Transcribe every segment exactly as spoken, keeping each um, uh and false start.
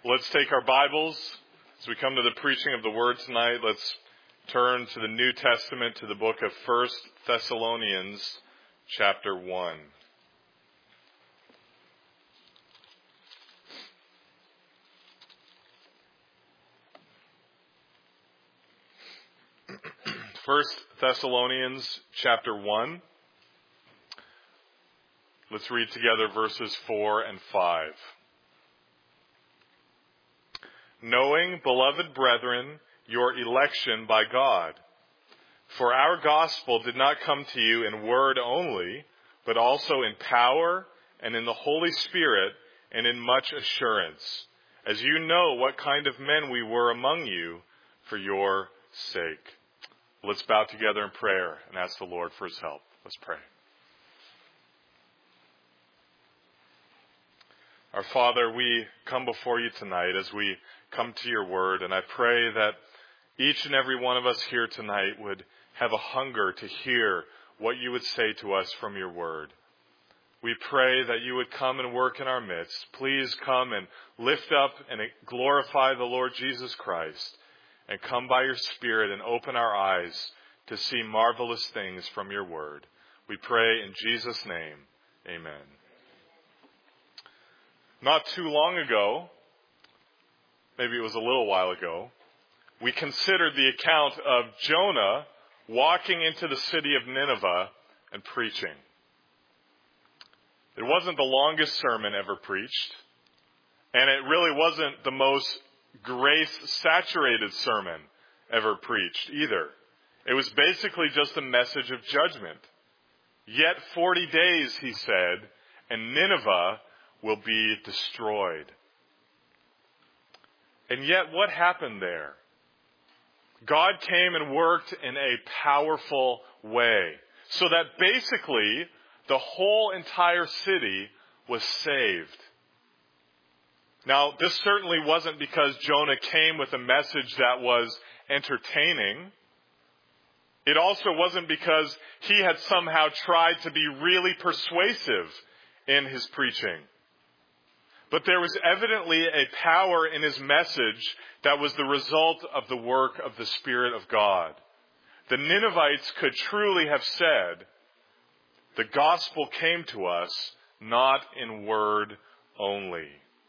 Let's take our Bibles as we come to the preaching of the Word tonight. Let's turn to the New Testament, to the book of First Thessalonians, chapter one. First Thessalonians, chapter one. Let's read together verses four and five. Knowing, beloved brethren, your election by God. For our gospel did not come to you in word only, but also in power and in the Holy Spirit and in much assurance, as you know what kind of men we were among you for your sake. Let's bow together in prayer and ask the Lord for his help. Let's pray. Our Father, we come before you tonight as we come to your word, and I pray that each and every one of us here tonight would have a hunger to hear what you would say to us from your word. We pray that you would come and work in our midst. Please come and lift up and glorify the Lord Jesus Christ, and come by your Spirit and open our eyes to see marvelous things from your word. We pray in Jesus' name, amen. Not too long ago, maybe it was a little while ago, we considered the account of Jonah walking into the city of Nineveh and preaching. It wasn't the longest sermon ever preached, and it really wasn't the most grace-saturated sermon ever preached either. It was basically just a message of judgment. Yet forty days, he said, and Nineveh will be destroyed. And yet what happened there? God came and worked in a powerful way, so that basically the whole entire city was saved. Now, this certainly wasn't because Jonah came with a message that was entertaining. It also wasn't because he had somehow tried to be really persuasive in his preaching. But there was evidently a power in his message that was the result of the work of the Spirit of God. The Ninevites could truly have said, the gospel came to us not in word only.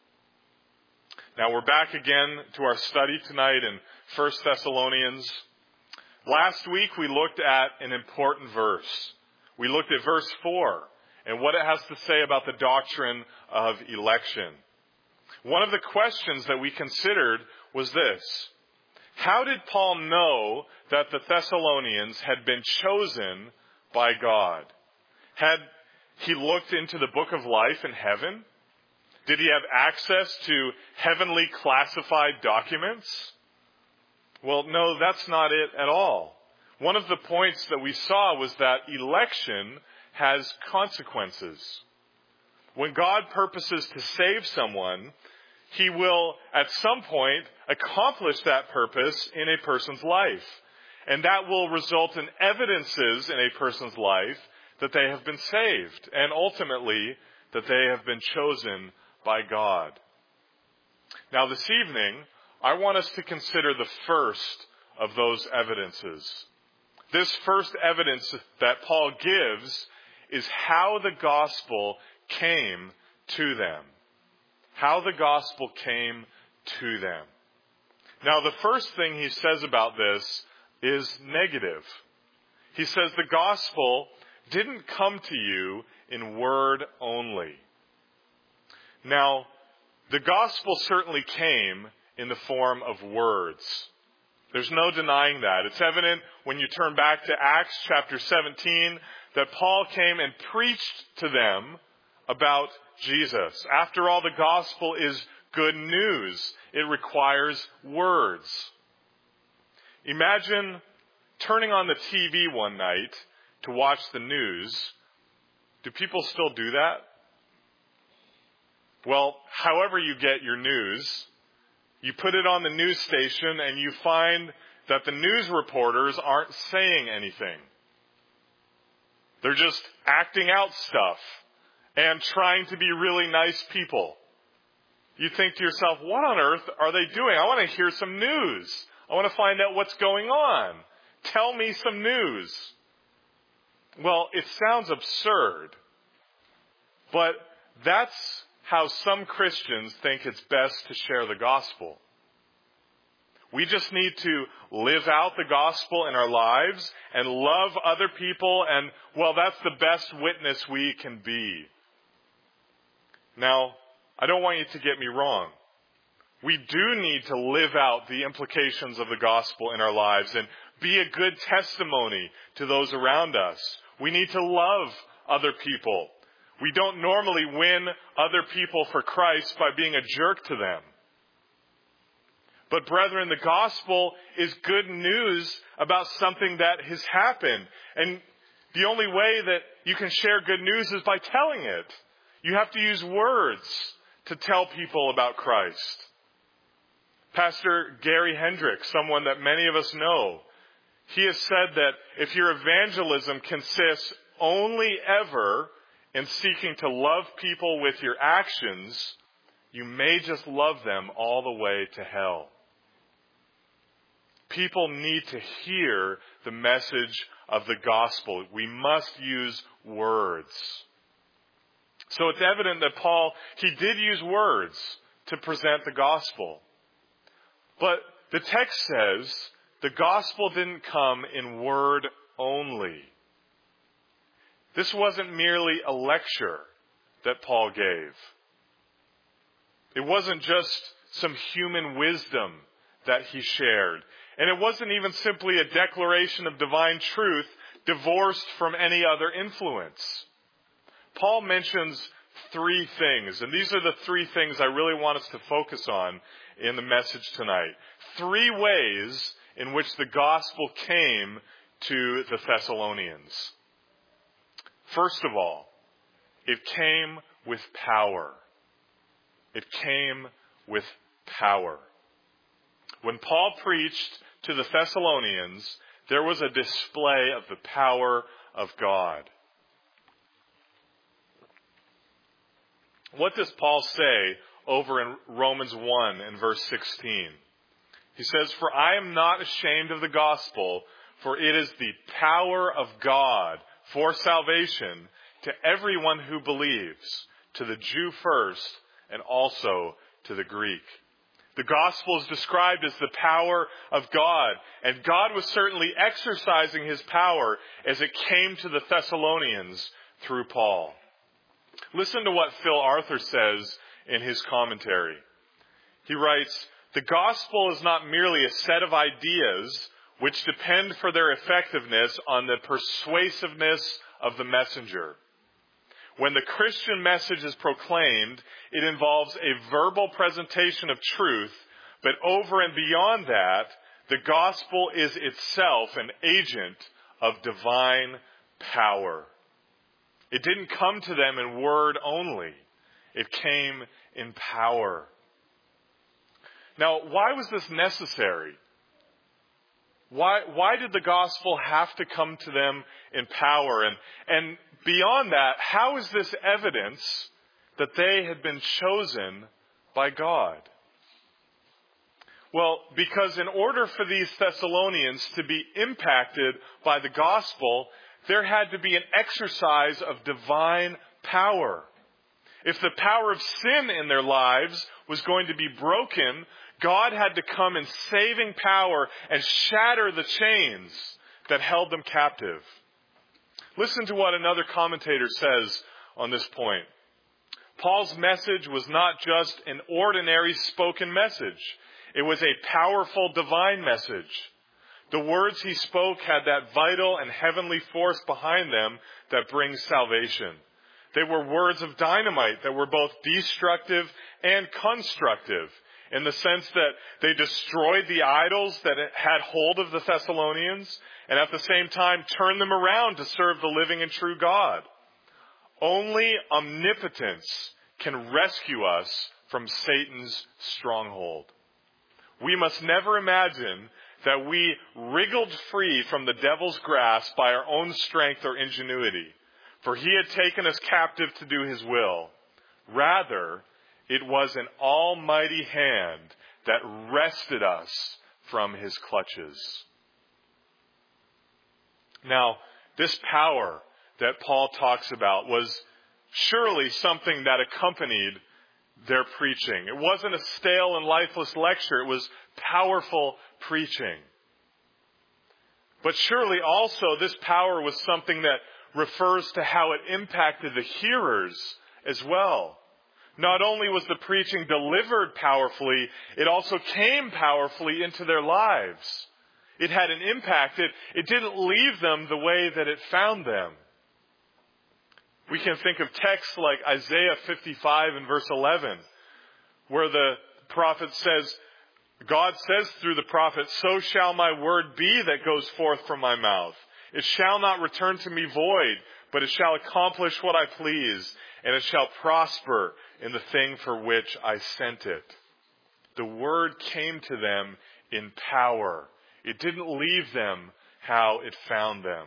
Now we're back again to our study tonight in First Thessalonians. Last week we looked at an important verse. We looked at verse four and what it has to say about the doctrine of election. One of the questions that we considered was this: how did Paul know that the Thessalonians had been chosen by God? Had he looked into the book of life in heaven? Did he have access to heavenly classified documents? Well, no, that's not it at all. One of the points that we saw was that election has consequences. When God purposes to save someone, he will at some point accomplish that purpose in a person's life. And that will result in evidences in a person's life that they have been saved, and ultimately that they have been chosen by God. Now this evening, I want us to consider the first of those evidences. This first evidence that Paul gives is how the gospel came to them. How the gospel came to them. Now, the first thing he says about this is negative. He says the gospel didn't come to you in word only. Now, the gospel certainly came in the form of words. There's no denying that. It's evident when you turn back to Acts chapter seventeen that Paul came and preached to them about Jesus. After all, the gospel is good news. It requires words. Imagine turning on the T V one night to watch the news. Do people still do that? Well, however you get your news, you put it on the news station and you find that the news reporters aren't saying anything. They're just acting out stuff and trying to be really nice people. You think to yourself, what on earth are they doing? I want to hear some news. I want to find out what's going on. Tell me some news. Well, it sounds absurd, but that's how some Christians think it's best to share the gospel. We just need to live out the gospel in our lives and love other people, and, well, that's the best witness we can be. Now, I don't want you to get me wrong. We do need to live out the implications of the gospel in our lives and be a good testimony to those around us. We need to love other people. We don't normally win other people for Christ by being a jerk to them. But brethren, the gospel is good news about something that has happened. And the only way that you can share good news is by telling it. You have to use words to tell people about Christ. Pastor Gary Hendricks, someone that many of us know, he has said that if your evangelism consists only ever in seeking to love people with your actions, you may just love them all the way to hell. People need to hear the message of the gospel. We must use words. So it's evident that Paul, he did use words to present the gospel. But the text says the gospel didn't come in word only. This wasn't merely a lecture that Paul gave. It wasn't just some human wisdom that he shared. And it wasn't even simply a declaration of divine truth divorced from any other influence. Paul mentions three things, and these are the three things I really want us to focus on in the message tonight. Three ways in which the gospel came to the Thessalonians. First of all, it came with power. It came with power. When Paul preached to the Thessalonians, there was a display of the power of God. What does Paul say over in Romans one and verse sixteen? He says, "For I am not ashamed of the gospel, for it is the power of God for salvation to everyone who believes, to the Jew first and also to the Greek." The gospel is described as the power of God, and God was certainly exercising his power as it came to the Thessalonians through Paul. Listen to what Phil Arthur says in his commentary. He writes, "The gospel is not merely a set of ideas which depend for their effectiveness on the persuasiveness of the messenger. When the Christian message is proclaimed, it involves a verbal presentation of truth, but over and beyond that, the gospel is itself an agent of divine power. It didn't come to them in word only. It came in power." Now, why was this necessary? Why, why did the gospel have to come to them in power? And, and beyond that, how is this evidence that they had been chosen by God? Well, because in order for these Thessalonians to be impacted by the gospel, there had to be an exercise of divine power. If the power of sin in their lives was going to be broken, God had to come in saving power and shatter the chains that held them captive. Listen to what another commentator says on this point. Paul's message was not just an ordinary spoken message. It was a powerful divine message. The words he spoke had that vital and heavenly force behind them that brings salvation. They were words of dynamite that were both destructive and constructive, in the sense that they destroyed the idols that had hold of the Thessalonians, and at the same time turned them around to serve the living and true God. Only omnipotence can rescue us from Satan's stronghold. We must never imagine that we wriggled free from the devil's grasp by our own strength or ingenuity, for he had taken us captive to do his will. Rather, It was an almighty hand that wrested us from his clutches. Now, this power that Paul talks about was surely something that accompanied their preaching. It wasn't a stale and lifeless lecture. It was powerful preaching. But surely also this power was something that refers to how it impacted the hearers as well. Not only was the preaching delivered powerfully, it also came powerfully into their lives. It had an impact. It, it didn't leave them the way that it found them. We can think of texts like Isaiah fifty-five and verse eleven, where the prophet says, God says through the prophet, "So shall my word be that goes forth from my mouth. It shall not return to me void, but it shall accomplish what I please, and it shall prosper in the thing for which I sent it." The word came to them in power. It didn't leave them how it found them.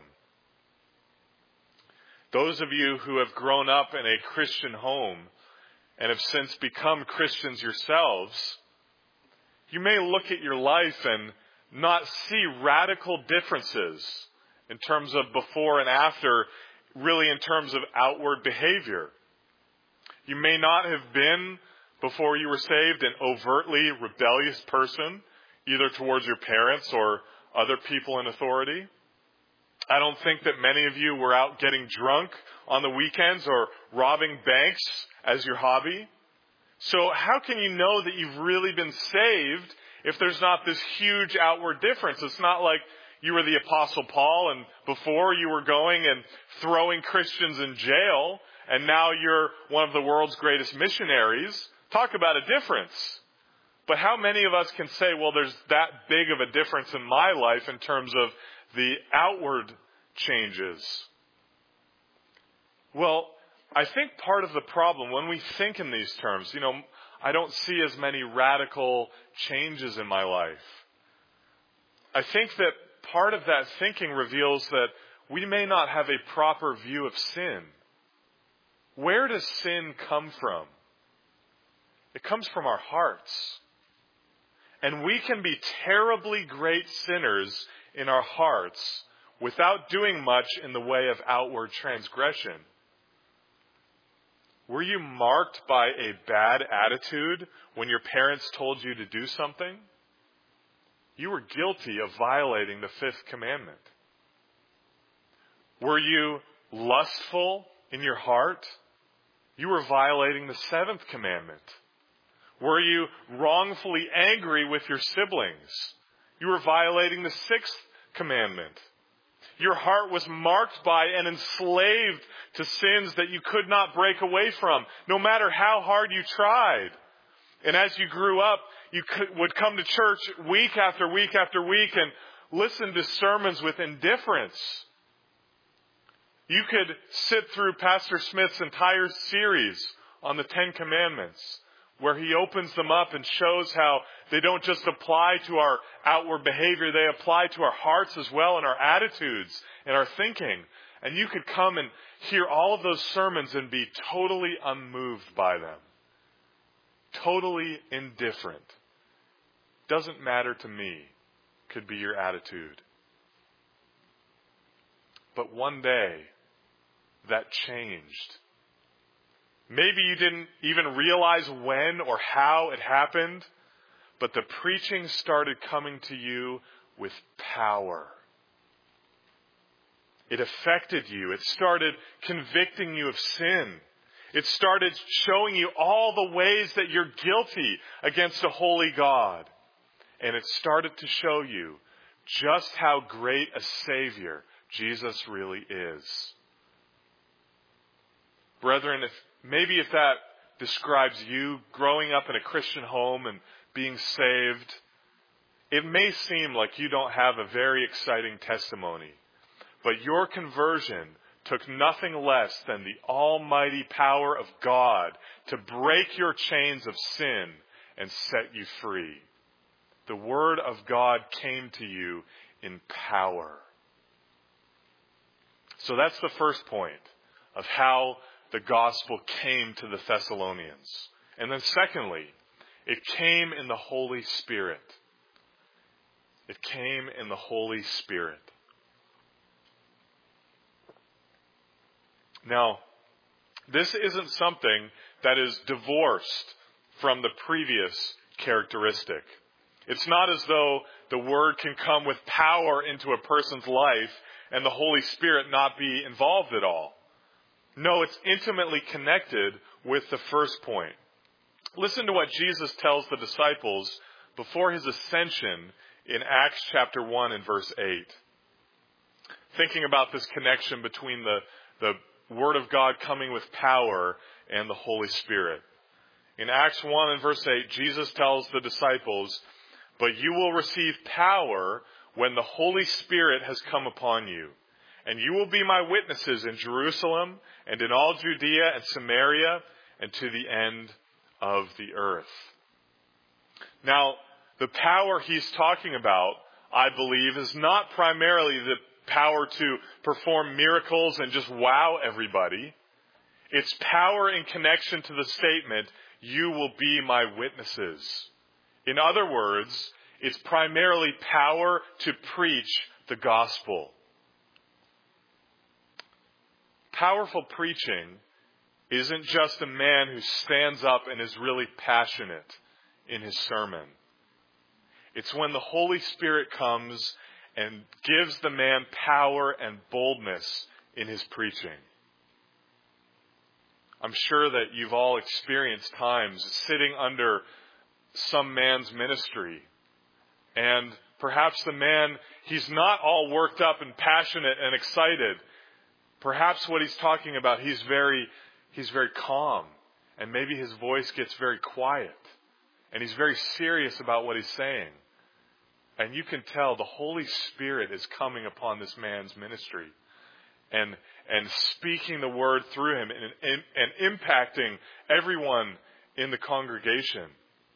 Those of you who have grown up in a Christian home and have since become Christians yourselves, you may look at your life and not see radical differences in terms of before and after, really in terms of outward behavior. You may not have been, before you were saved, an overtly rebellious person, either towards your parents or other people in authority. I don't think that many of you were out getting drunk on the weekends or robbing banks as your hobby. So how can you know that you've really been saved if there's not this huge outward difference? It's not like you were the Apostle Paul and before you were going and throwing Christians in jail and now you're one of the world's greatest missionaries. Talk about a difference. But how many of us can say, well, there's that big of a difference in my life in terms of the outward changes? Well, I think part of the problem when we think in these terms, you know, I don't see as many radical changes in my life. I think that part of that thinking reveals that we may not have a proper view of sin. Where does sin come from? It comes from our hearts. And we can be terribly great sinners in our hearts without doing much in the way of outward transgression. Were you marked by a bad attitude when your parents told you to do something? You were guilty of violating the fifth commandment. Were you lustful in your heart? You were violating the seventh commandment. Were you wrongfully angry with your siblings? You were violating the sixth commandment. Your heart was marked by and enslaved to sins that you could not break away from, no matter how hard you tried. And as you grew up, you could, would come to church week after week after week and listen to sermons with indifference. You could sit through Pastor Smith's entire series on the Ten Commandments, where he opens them up and shows how they don't just apply to our outward behavior, they apply to our hearts as well and our attitudes and our thinking. And you could come and hear all of those sermons and be totally unmoved by them. Totally indifferent. Doesn't matter to me, could be your attitude. But one day, that changed. Maybe you didn't even realize when or how it happened, but the preaching started coming to you with power. It affected you. It started convicting you of sin. It started showing you all the ways that you're guilty against a holy God. And it started to show you just how great a Savior Jesus really is. Brethren, if maybe if that describes you growing up in a Christian home and being saved, it may seem like you don't have a very exciting testimony. But your conversion took nothing less than the almighty power of God to break your chains of sin and set you free. The Word of God came to you in power. So that's the first point of how the gospel came to the Thessalonians. And then secondly, it came in the Holy Spirit. It came in the Holy Spirit. Now, this isn't something that is divorced from the previous characteristic. It's not as though the Word can come with power into a person's life and the Holy Spirit not be involved at all. No, it's intimately connected with the first point. Listen to what Jesus tells the disciples before his ascension in Acts chapter one and verse eight. Thinking about this connection between the, the Word of God coming with power and the Holy Spirit. In Acts one and verse eight, Jesus tells the disciples, "But you will receive power when the Holy Spirit has come upon you. And you will be my witnesses in Jerusalem and in all Judea and Samaria and to the end of the earth." Now, the power he's talking about, I believe, is not primarily the power to perform miracles and just wow everybody. It's power in connection to the statement, "You will be my witnesses." In other words, it's primarily power to preach the gospel. Powerful preaching isn't just a man who stands up and is really passionate in his sermon. It's when the Holy Spirit comes and gives the man power and boldness in his preaching. I'm sure that you've all experienced times sitting under some man's ministry, and perhaps the man, he's not all worked up and passionate and excited. Perhaps what he's talking about, he's very, he's very calm, and maybe his voice gets very quiet, and he's very serious about what he's saying. And you can tell the Holy Spirit is coming upon this man's ministry and, and speaking the word through him and, and, and impacting everyone in the congregation.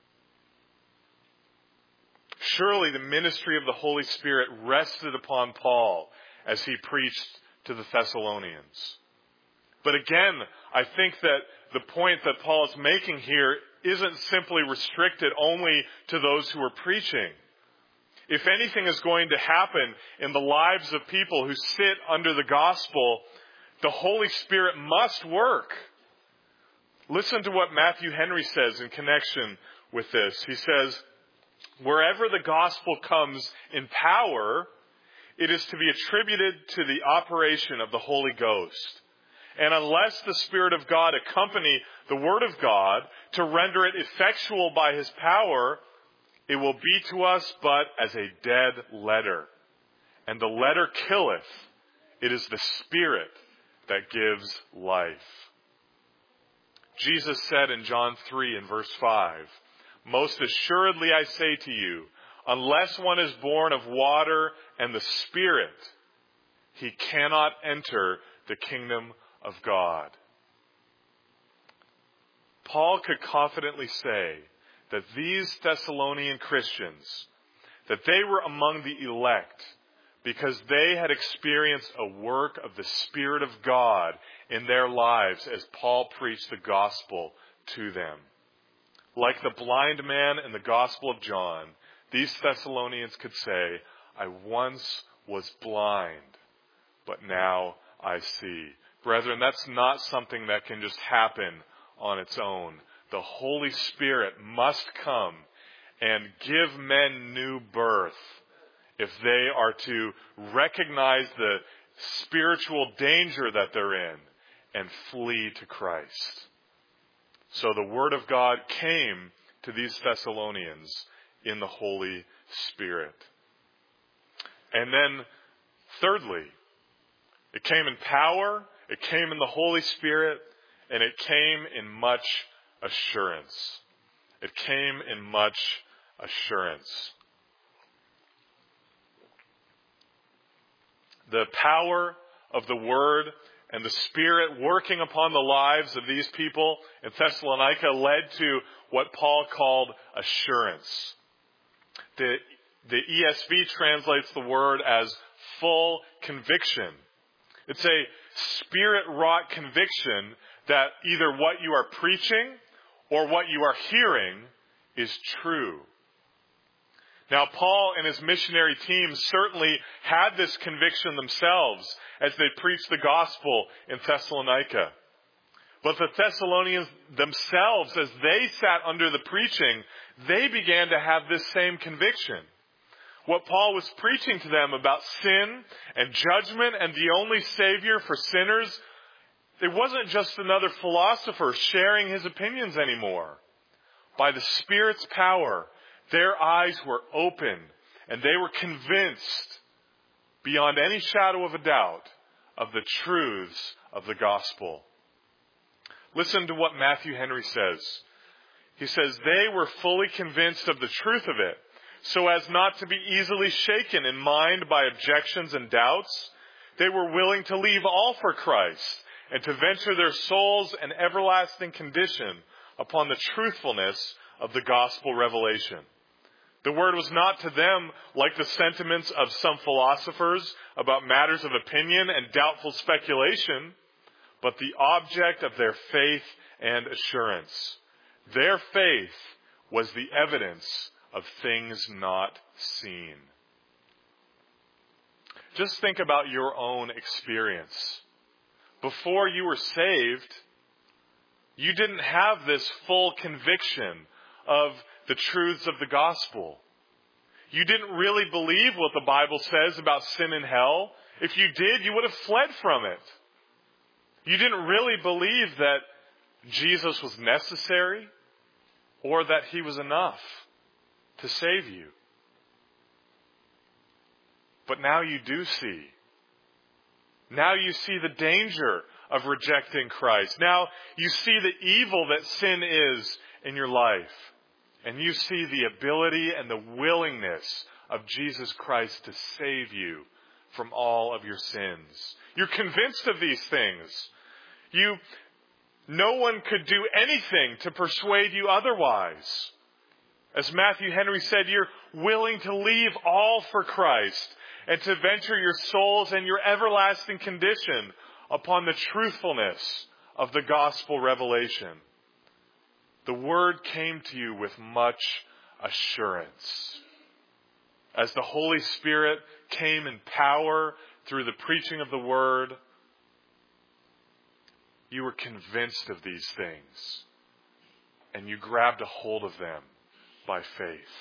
Surely the ministry of the Holy Spirit rested upon Paul as he preached to the Thessalonians. But again, I think that the point that Paul is making here isn't simply restricted only to those who are preaching. If anything is going to happen in the lives of people who sit under the gospel, the Holy Spirit must work. Listen to what Matthew Henry says in connection with this. He says, "Wherever the gospel comes in power, it is to be attributed to the operation of the Holy Ghost. And unless the Spirit of God accompany the Word of God to render it effectual by His power, it will be to us but as a dead letter. And the letter killeth. It is the Spirit that gives life." Jesus said in John three and verse five, "Most assuredly I say to you, unless one is born of water and the Spirit, he cannot enter the kingdom of God." Paul could confidently say that these Thessalonian Christians, that they were among the elect because they had experienced a work of the Spirit of God in their lives as Paul preached the gospel to them. Like the blind man in the Gospel of John, these Thessalonians could say, "I once was blind, but now I see." Brethren, that's not something that can just happen on its own. The Holy Spirit must come and give men new birth if they are to recognize the spiritual danger that they're in and flee to Christ. So the Word of God came to these Thessalonians in the Holy Spirit. And then, thirdly, it came in power, it came in the Holy Spirit, and it came in much assurance. It came in much assurance. The power of the Word and the Spirit working upon the lives of these people in Thessalonica led to what Paul called assurance. The, the E S V translates the word as full conviction. It's a Spirit-wrought conviction that either what you are preaching or what you are hearing is true. Now, Paul and his missionary team certainly had this conviction themselves as they preached the gospel in Thessalonica. But the Thessalonians themselves, as they sat under the preaching, they began to have this same conviction. What Paul was preaching to them about sin and judgment and the only Savior for sinners, it wasn't just another philosopher sharing his opinions anymore. By the Spirit's power, their eyes were open and they were convinced beyond any shadow of a doubt of the truths of the gospel. Listen to what Matthew Henry says. He says, they were fully convinced of the truth of it, so as not to be easily shaken in mind by objections and doubts. They were willing to leave all for Christ and to venture their souls and everlasting condition upon the truthfulness of the gospel revelation. The word was not to them like the sentiments of some philosophers about matters of opinion and doubtful speculation, but the object of their faith and assurance. Their faith was the evidence of things not seen. Just think about your own experience. Before you were saved, you didn't have this full conviction of the truths of the gospel. You didn't really believe what the Bible says about sin and hell. If you did, you would have fled from it. You didn't really believe that Jesus was necessary or that he was enough to save you. But now you do see. Now you see the danger of rejecting Christ. Now you see the evil that sin is in your life. And you see the ability and the willingness of Jesus Christ to save you from all of your sins. You're convinced of these things. You, no one could do anything to persuade you otherwise. As Matthew Henry said, you're willing to leave all for Christ and to venture your souls and your everlasting condition upon the truthfulness of the gospel revelation. The word came to you with much assurance. As the Holy Spirit came in power through the preaching of the word, you were convinced of these things, and you grabbed a hold of them by faith.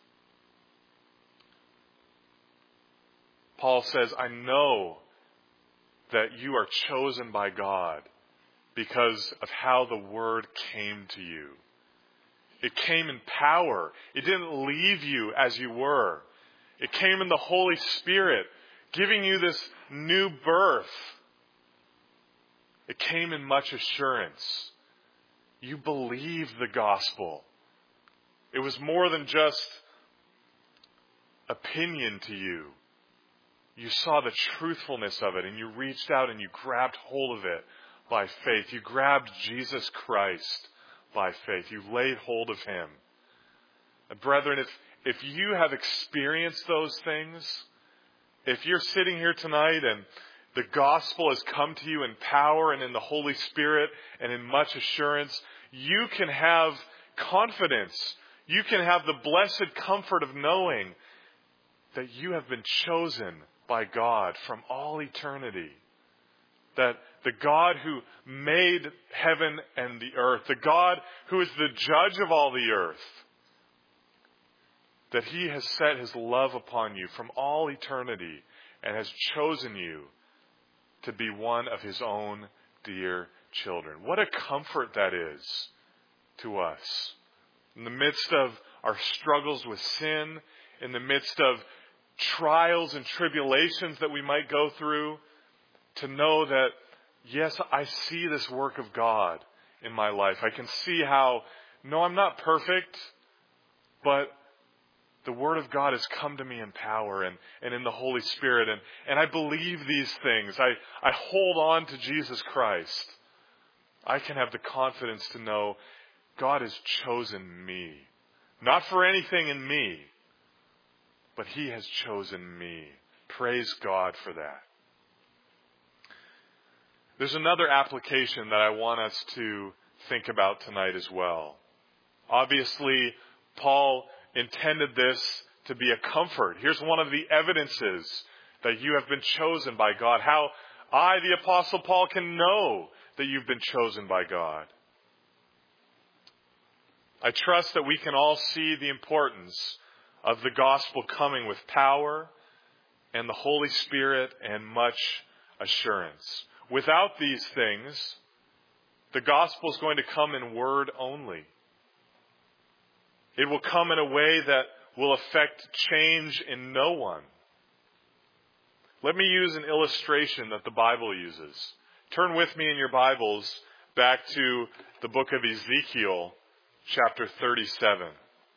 Paul says, I know that you are chosen by God because of how the word came to you. It came in power. It didn't leave you as you were. It came in the Holy Spirit, giving you this new birth. It came in much assurance. You believed the gospel. It was more than just opinion to you. You saw the truthfulness of it, and you reached out and you grabbed hold of it by faith. You grabbed Jesus Christ by faith. You laid hold of him. And brethren, if, if you have experienced those things, if you're sitting here tonight and the gospel has come to you in power and in the Holy Spirit and in much assurance, you can have confidence. You can have the blessed comfort of knowing that you have been chosen by God from all eternity. That the God who made heaven and the earth, the God who is the judge of all the earth, that he has set his love upon you from all eternity and has chosen you to be one of his own dear children. What a comfort that is to us. In the midst of our struggles with sin, in the midst of trials and tribulations that we might go through, to know that, yes, I see this work of God in my life. I can see how, no, I'm not perfect, but the Word of God has come to me in power and, and in the Holy Spirit, and, and I believe these things. I, I hold on to Jesus Christ. I can have the confidence to know God has chosen me. Not for anything in me, but he has chosen me. Praise God for that. There's another application that I want us to think about tonight as well. Obviously, Paul intended this to be a comfort. Here's one of the evidences that you have been chosen by God. How I, the Apostle Paul, can know that you've been chosen by God. I trust that we can all see the importance of the gospel coming with power and the Holy Spirit and much assurance. Without these things, the gospel is going to come in word only. It will come in a way that will affect change in no one. Let me use an illustration that the Bible uses. Turn with me in your Bibles back to the book of Ezekiel, chapter thirty-seven.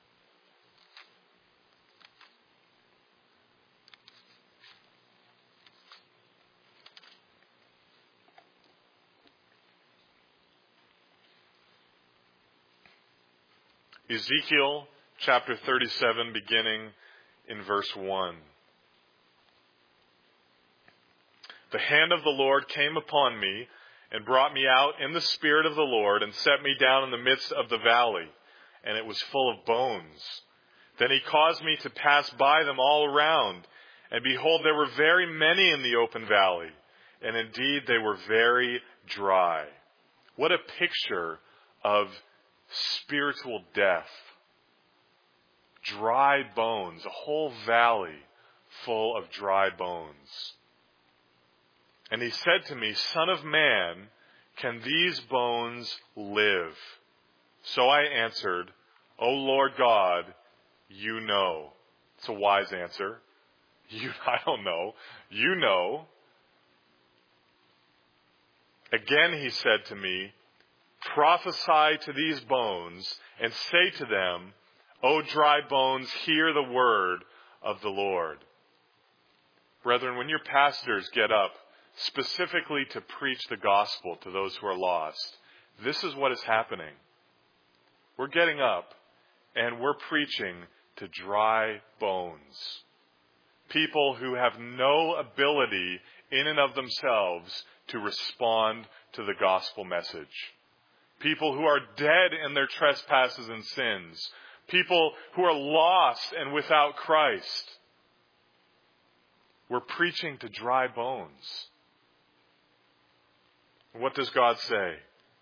Ezekiel chapter thirty-seven, beginning in verse one. The hand of the Lord came upon me and brought me out in the spirit of the Lord and set me down in the midst of the valley, and it was full of bones. Then he caused me to pass by them all around, and behold, there were very many in the open valley, and indeed they were very dry. What a picture of spiritual death. Dry bones, a whole valley full of dry bones. And he said to me, Son of man, can these bones live? So I answered, O Lord God, you know. It's a wise answer. You, I don't know. You know. Again he said to me, prophesy to these bones and say to them, O dry bones, hear the word of the Lord. Brethren, when your pastors get up specifically to preach the gospel to those who are lost, this is what is happening. We're getting up and we're preaching to dry bones. People who have no ability in and of themselves to respond to the gospel message. People who are dead in their trespasses and sins. People who are lost and without Christ. We're preaching to dry bones. What does God say?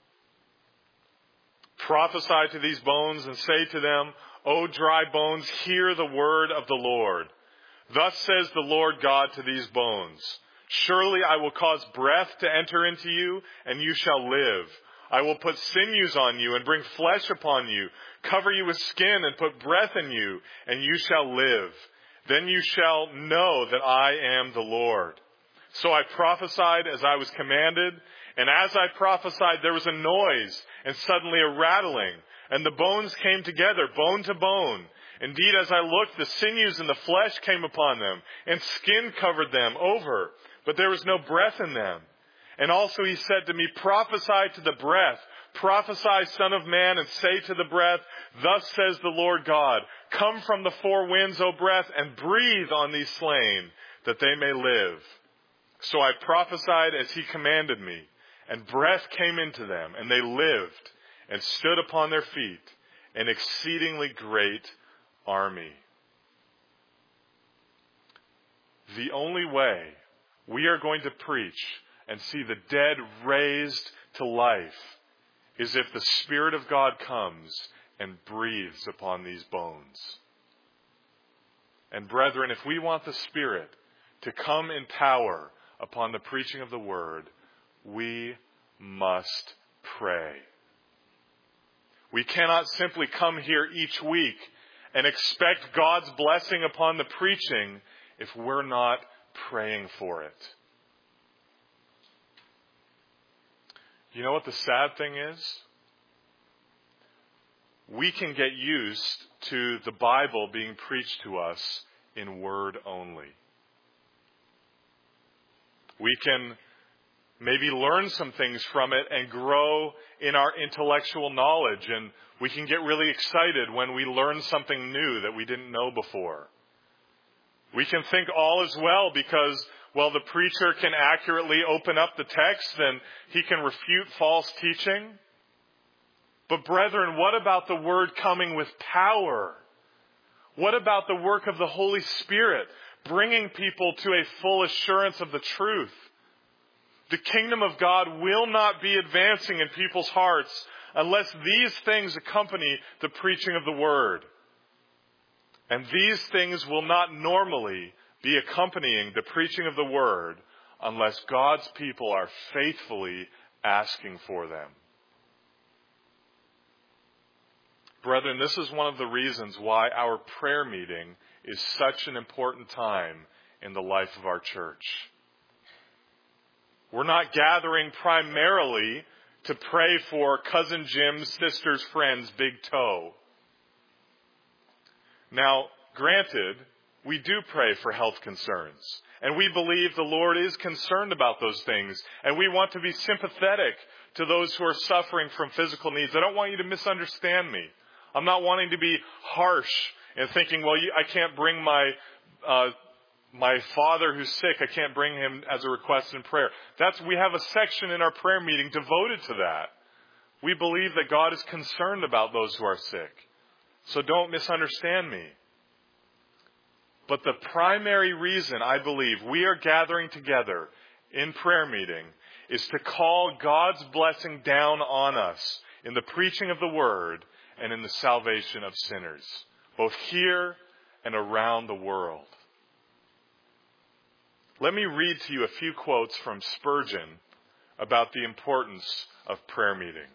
Prophesy to these bones and say to them, O dry bones, hear the word of the Lord. Thus says the Lord God to these bones, surely I will cause breath to enter into you, and you shall live. I will put sinews on you and bring flesh upon you, cover you with skin and put breath in you, and you shall live. Then you shall know that I am the Lord. So I prophesied as I was commanded, and as I prophesied there was a noise and suddenly a rattling, and the bones came together, bone to bone. Indeed, as I looked, the sinews and the flesh came upon them, and skin covered them over, but there was no breath in them. And also he said to me, prophesy to the breath, prophesy, Son of man, and say to the breath, thus says the Lord God, come from the four winds, O breath, and breathe on these slain, that they may live. So I prophesied as he commanded me, and breath came into them, and they lived, and stood upon their feet, an exceedingly great army. The only way we are going to preach and see the dead raised to life is if the Spirit of God comes and breathes upon these bones. And brethren, if we want the Spirit to come in power upon the preaching of the word, we must pray. We cannot simply come here each week and expect God's blessing upon the preaching if we're not praying for it. You know what the sad thing is? We can get used to the Bible being preached to us in word only. We can maybe learn some things from it and grow in our intellectual knowledge, and we can get really excited when we learn something new that we didn't know before. We can think all is well because, well, the preacher can accurately open up the text and he can refute false teaching. But brethren, what about the word coming with power? What about the work of the Holy Spirit, bringing people to a full assurance of the truth? The kingdom of God will not be advancing in people's hearts unless these things accompany the preaching of the word. And these things will not normally be accompanying the preaching of the word unless God's people are faithfully asking for them. Brethren, this is one of the reasons why our prayer meeting is such an important time in the life of our church. We're not gathering primarily to pray for Cousin Jim's sister's friend's big toe. Now, granted, we do pray for health concerns, and we believe the Lord is concerned about those things, and we want to be sympathetic to those who are suffering from physical needs. I don't want you to misunderstand me. I'm not wanting to be harsh and thinking, well, you, I can't bring my uh, my father who's sick, I can't bring him as a request in prayer. That's we have a section in our prayer meeting devoted to that. We believe that God is concerned about those who are sick. So don't misunderstand me. But the primary reason I believe we are gathering together in prayer meeting is to call God's blessing down on us in the preaching of the word and in the salvation of sinners, both here and around the world. Let me read to you a few quotes from Spurgeon about the importance of prayer meeting.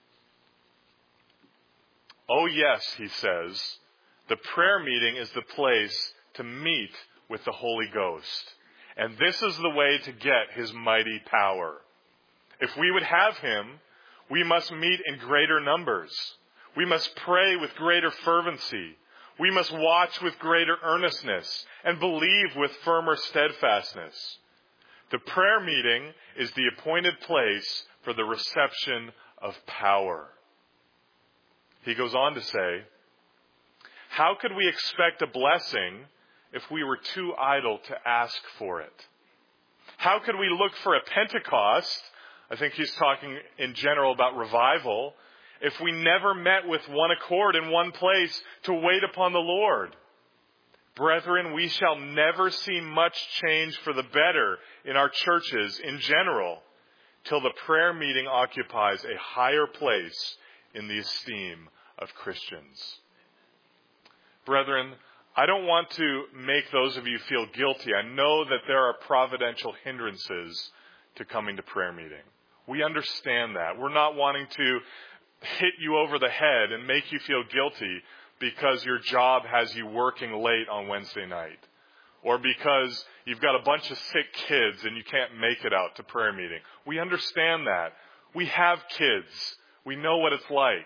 Oh yes, he says, the prayer meeting is the place to meet with the Holy Ghost. And this is the way to get his mighty power. If we would have him, we must meet in greater numbers. We must pray with greater fervency. We must watch with greater earnestness and believe with firmer steadfastness. The prayer meeting is the appointed place for the reception of power. He goes on to say, how could we expect a blessing if we were too idle to ask for it? How could we look for a Pentecost? I think he's talking in general about revival. If we never met with one accord in one place to wait upon the Lord. Brethren, we shall never see much change for the better in our churches in general till the prayer meeting occupies a higher place in the esteem of Christians. Brethren, I don't want to make those of you feel guilty. I know that there are providential hindrances to coming to prayer meeting. We understand that. We're not wanting to hit you over the head and make you feel guilty because your job has you working late on Wednesday night, or because you've got a bunch of sick kids and you can't make it out to prayer meeting. We understand that. We have kids. We know what it's like.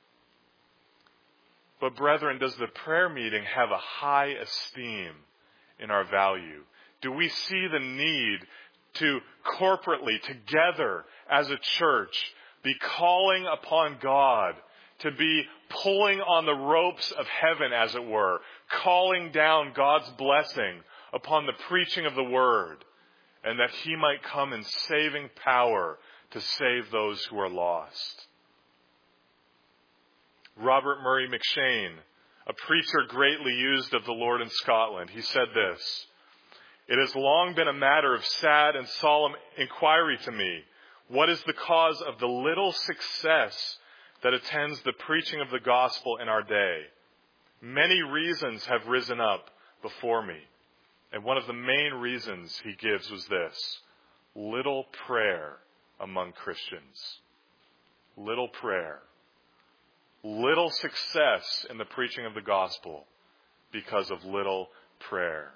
But brethren, does the prayer meeting have a high esteem in our value? Do we see the need to corporately, together as a church, be calling upon God, to be pulling on the ropes of heaven, as it were, calling down God's blessing upon the preaching of the word, and that he might come in saving power to save those who are lost? Robert Murray McShane, a preacher greatly used of the Lord in Scotland, he said this, "It has long been a matter of sad and solemn inquiry to me, what is the cause of the little success that attends the preaching of the gospel in our day? Many reasons have risen up before me. And one of the main reasons he gives was this: little prayer among Christians. Little prayer. Little success in the preaching of the gospel because of little prayer.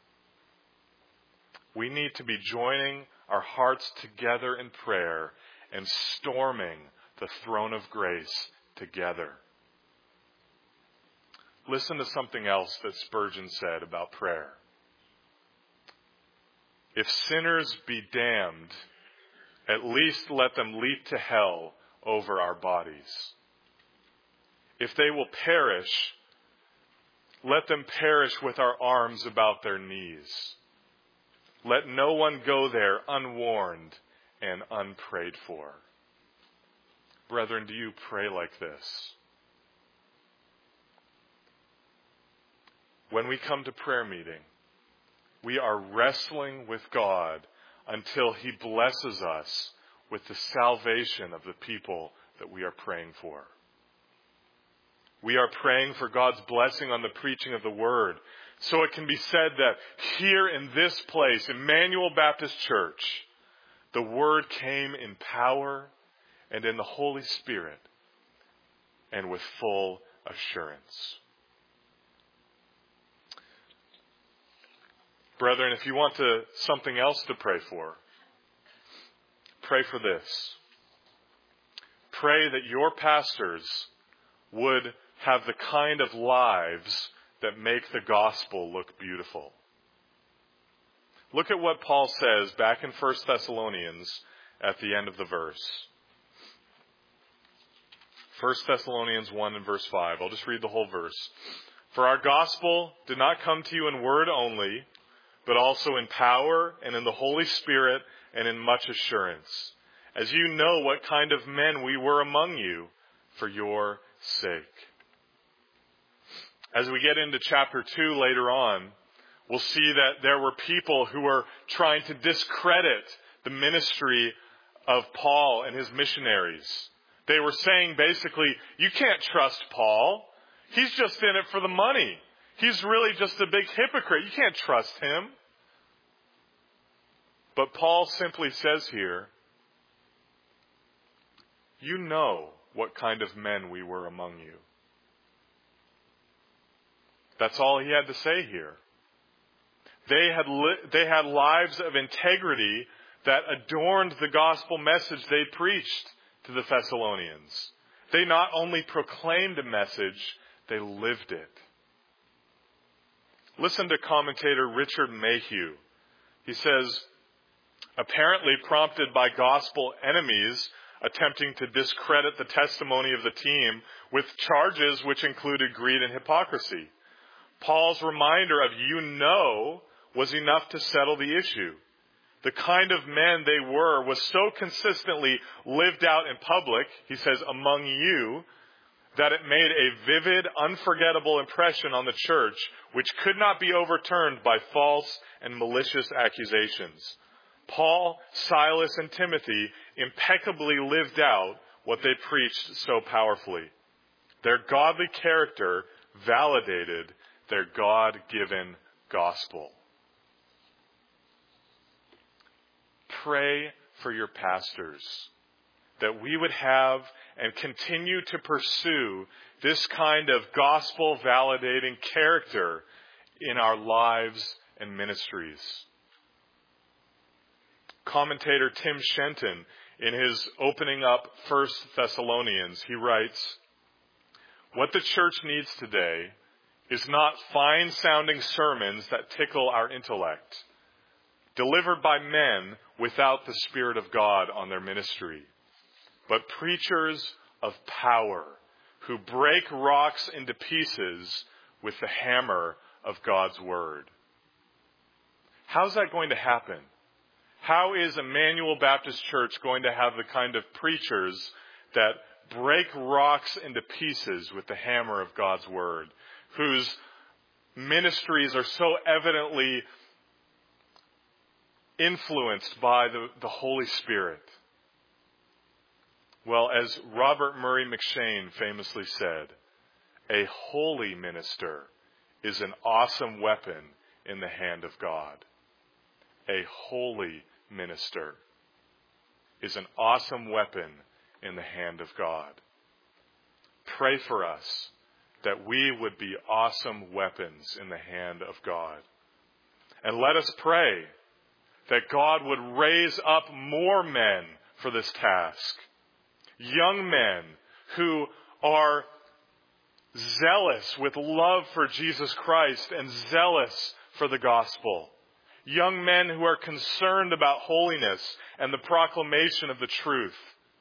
We need to be joining our hearts together in prayer and storming the throne of grace together. Listen to something else that Spurgeon said about prayer. If sinners be damned, at least let them leap to hell over our bodies. If they will perish, let them perish with our arms about their knees. Let no one go there unwarned and unprayed for. Brethren, do you pray like this? When we come to prayer meeting, we are wrestling with God until He blesses us with the salvation of the people that we are praying for. We are praying for God's blessing on the preaching of the Word. So it can be said that here in this place, Emmanuel Baptist Church, the Word came in power and in the Holy Spirit and with full assurance. Brethren, if you want to, something else to pray for, pray for this. Pray that your pastors would have the kind of lives that make the gospel look beautiful. Look at what Paul says back in First Thessalonians at the end of the verse. First Thessalonians one and verse five. I'll just read the whole verse. For our gospel did not come to you in word only, but also in power and in the Holy Spirit and in much assurance, as you know what kind of men we were among you for your sake. As we get into chapter two later on, we'll see that there were people who were trying to discredit the ministry of Paul and his missionaries. They were saying basically, you can't trust Paul. He's just in it for the money. He's really just a big hypocrite. You can't trust him. But Paul simply says here, you know what kind of men we were among you. That's all he had to say here. They had li- they had lives of integrity that adorned the gospel message they preached to the Thessalonians. They not only proclaimed a message, they lived it. Listen to commentator Richard Mayhew. He says, apparently prompted by gospel enemies attempting to discredit the testimony of the team with charges which included greed and hypocrisy, Paul's reminder of you know was enough to settle the issue. The kind of men they were was so consistently lived out in public, he says, among you, that it made a vivid, unforgettable impression on the church, which could not be overturned by false and malicious accusations. Paul, Silas, and Timothy impeccably lived out what they preached so powerfully. Their godly character validated their God-given gospel. Pray for your pastors, that we would have and continue to pursue this kind of gospel-validating character in our lives and ministries. Commentator Tim Shenton, in his opening up First Thessalonians, he writes, what the church needs today is not fine-sounding sermons that tickle our intellect, delivered by men without the Spirit of God on their ministry, but preachers of power who break rocks into pieces with the hammer of God's Word. How's that going to happen? How is Emmanuel Baptist Church going to have the kind of preachers that break rocks into pieces with the hammer of God's Word, whose ministries are so evidently influenced by the, the Holy Spirit? Well, as Robert Murray McShane famously said, a holy minister is an awesome weapon in the hand of God. A holy minister is an awesome weapon in the hand of God. Pray for us that we would be awesome weapons in the hand of God. And let us pray that God would raise up more men for this task. Young men who are zealous with love for Jesus Christ and zealous for the gospel. Young men who are concerned about holiness and the proclamation of the truth.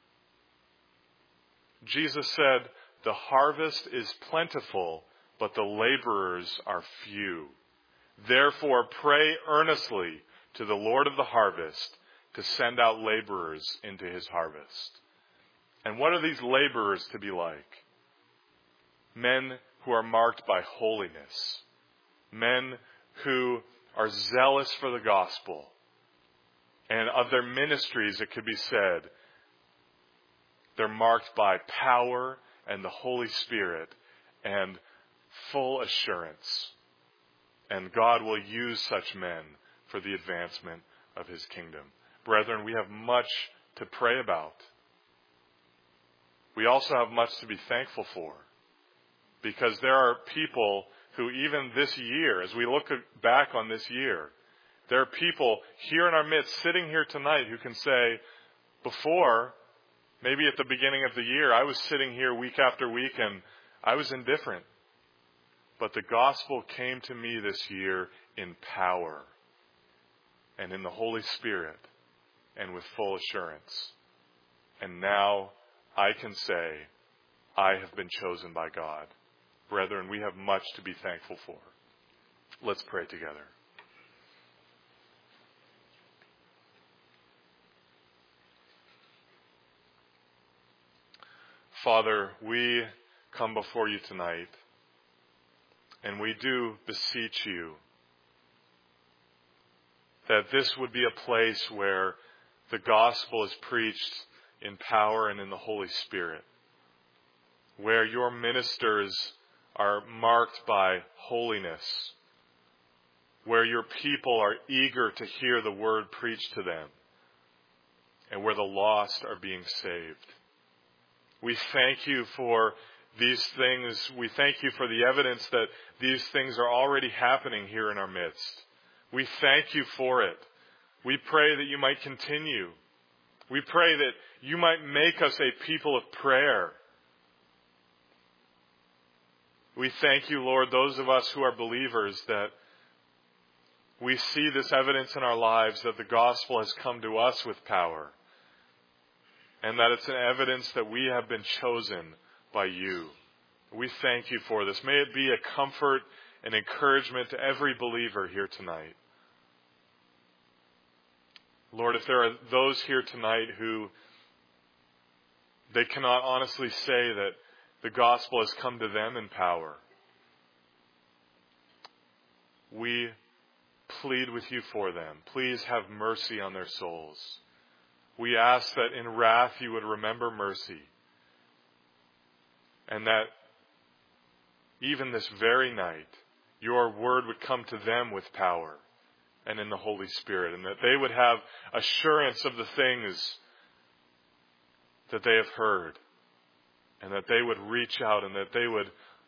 Jesus said, the harvest is plentiful, but the laborers are few. Therefore, pray earnestly to the Lord of the harvest to send out laborers into his harvest. And what are these laborers to be like? Men who are marked by holiness. Men who are zealous for the gospel. And of their ministries, it could be said, they're marked by power and the Holy Spirit and full assurance. And God will use such men for the advancement of His kingdom. Brethren, we have much to pray about. We also have much to be thankful for, because there are people who even this year, as we look back on this year, there are people here in our midst, sitting here tonight, who can say, before, maybe at the beginning of the year, I was sitting here week after week and I was indifferent. But the gospel came to me this year in power and in the Holy Spirit and with full assurance. And now I can say, I have been chosen by God. Brethren, we have much to be thankful for. Let's pray together. Father, we come before you tonight, and we do beseech you that this would be a place where the gospel is preached in power and in the Holy Spirit, where your ministers are marked by holiness, where your people are eager to hear the word preached to them, and where the lost are being saved. We thank you for these things. We thank you for the evidence that these things are already happening here in our midst. We thank you for it. We pray that you might continue. We pray that you might make us a people of prayer. We thank you, Lord, those of us who are believers, that we see this evidence in our lives that the gospel has come to us with power, and that it's an evidence that we have been chosen by you. We thank you for this. May it be a comfort and encouragement to every believer here tonight. Lord, if there are those here tonight who they cannot honestly say that the gospel has come to them in power, we plead with you for them. Please have mercy on their souls. We ask that in wrath you would remember mercy, and that even this very night your word would come to them with power and in the Holy Spirit, and that they would have assurance of the things that they have heard, and that they would reach out and that they would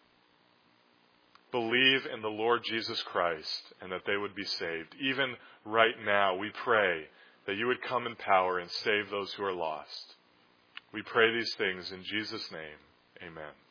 believe in the Lord Jesus Christ and that they would be saved. Even right now, we pray that you would come in power and save those who are lost. We pray these things in Jesus' name. Amen.